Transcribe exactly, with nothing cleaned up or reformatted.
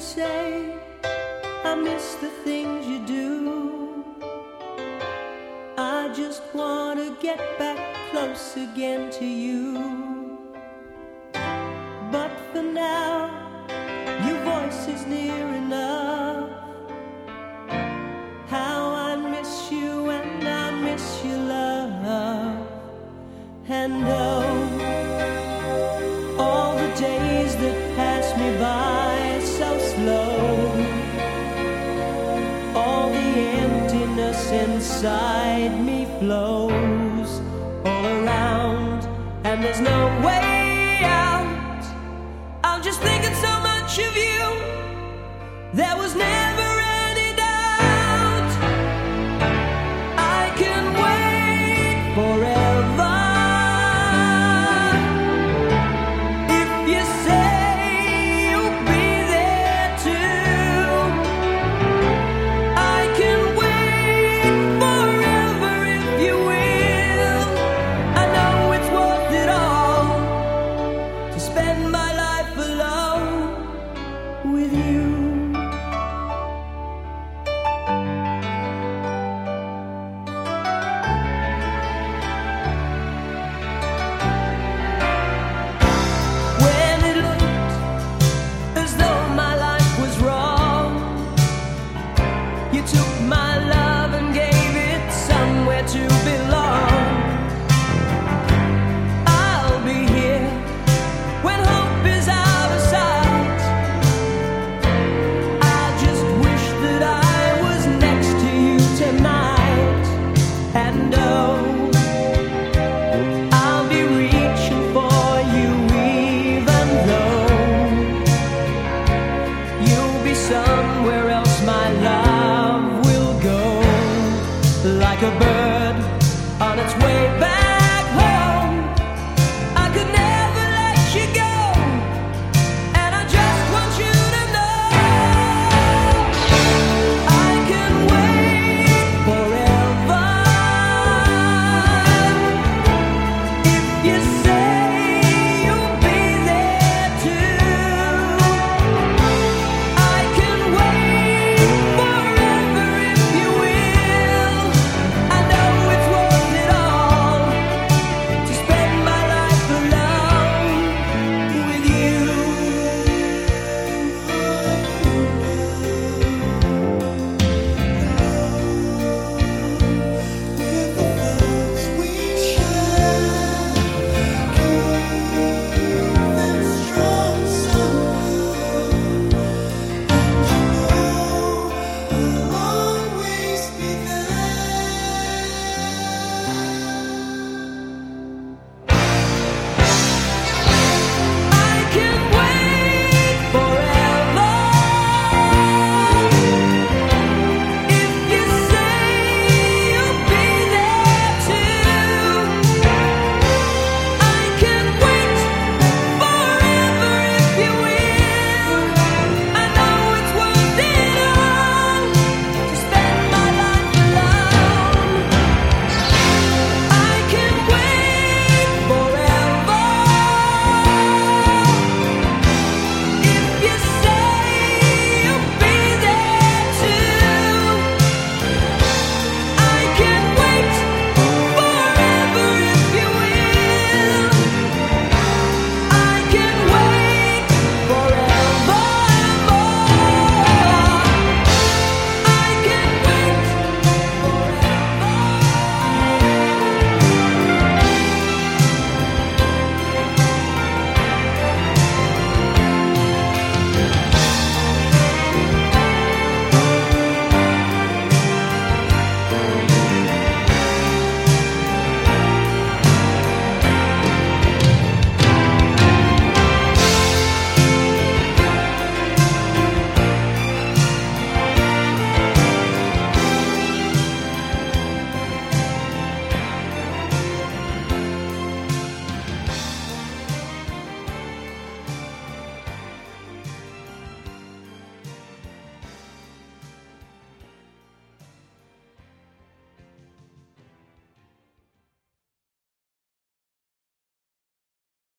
say I miss the things you do. I just want to get back close again to you. But for now, your voice is near enough. How I miss you and I miss your love. And oh, all the days that pass me by so slow. All the emptiness inside me flows all around, and there's no way out. I'm just thinking so much of you. There was never